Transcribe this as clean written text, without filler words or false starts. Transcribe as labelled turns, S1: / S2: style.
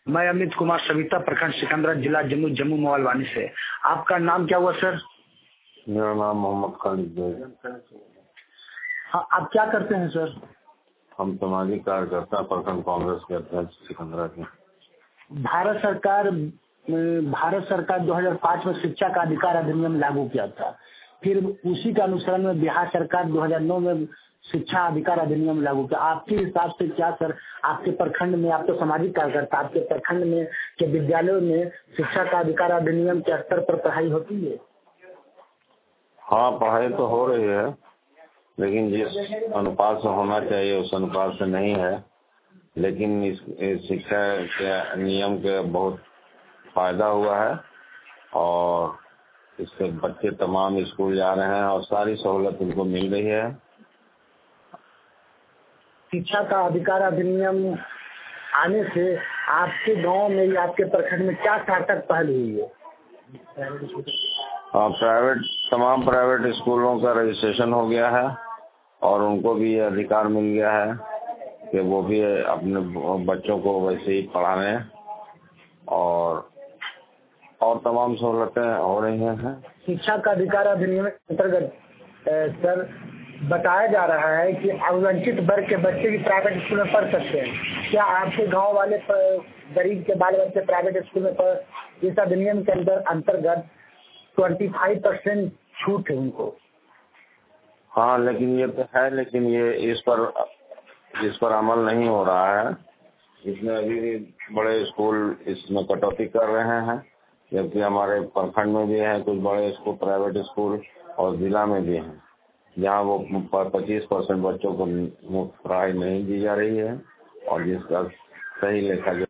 S1: मैं अमित कुमार सविता, प्रखंड सिकंदरा, जिला जम्मू, जम्मू मोबाइल वाणी से। आपका नाम क्या हुआ सर?
S2: मेरा नाम मोहम्मद खालिद है।
S1: हाँ, आप क्या करते हैं सर?
S2: हम सामाजिक कार्यकर्ता, प्रखंड कांग्रेस के अध्यक्ष सिकंदरा के।
S1: भारत सरकार 2005 में शिक्षा का अधिकार अधिनियम लागू किया था। फिर उसी के अनुसरण में बिहार सरकार 2009 में शिक्षा अधिकार अधिनियम लागू किया। आपके हिसाब से क्या सर, आपके प्रखंड में, आप तो सामाजिक कार्यकर्ता, आपके प्रखंड में के विद्यालयों में शिक्षा का अधिकार अधिनियम के स्तर पर पढ़ाई होती है?
S2: हाँ, पढ़ाई तो हो रही है, लेकिन जिस अनुपात से होना चाहिए उस अनुपात से नहीं है। लेकिन इस शिक्षा के नियम के बहुत फायदा हुआ है और इससे बच्चे तमाम स्कूल जा रहे हैं और सारी सहूलत उनको मिल रही है।
S1: शिक्षा का अधिकार अधिनियम आने से आपके गांव में या आपके प्रखंड में क्या सार्थक पहल हुई है?
S2: तमाम प्राइवेट स्कूलों का रजिस्ट्रेशन हो गया है और उनको भी ये अधिकार मिल गया है कि वो भी अपने बच्चों को वैसे ही पढ़ाने और तमाम सहूलतें हो रही हैं।
S1: शिक्षा का अधिकार अधिनियम के अंतर्गत सर बताया जा रहा है कि अवंचित वर्ग के बच्चे भी प्राइवेट स्कूल में पढ़ सकते हैं। क्या आपके गांव वाले गरीब के बाल बच्चे प्राइवेट स्कूल में इस अधिनियम के अंतर्गत 25% छूट है उनको?
S2: हाँ, लेकिन ये तो है, लेकिन ये इस पर अमल नहीं हो रहा है। इसमें अभी भी बड़े स्कूल इसमें कटौती कर रहे हैं, जबकि हमारे प्रखंड में भी है कुछ बड़े स्कूल, प्राइवेट स्कूल, और जिला में भी हैं जहाँ वो 25% बच्चों को मुफ्त पढ़ाई नहीं दी जा रही है और जिसका सही लेखा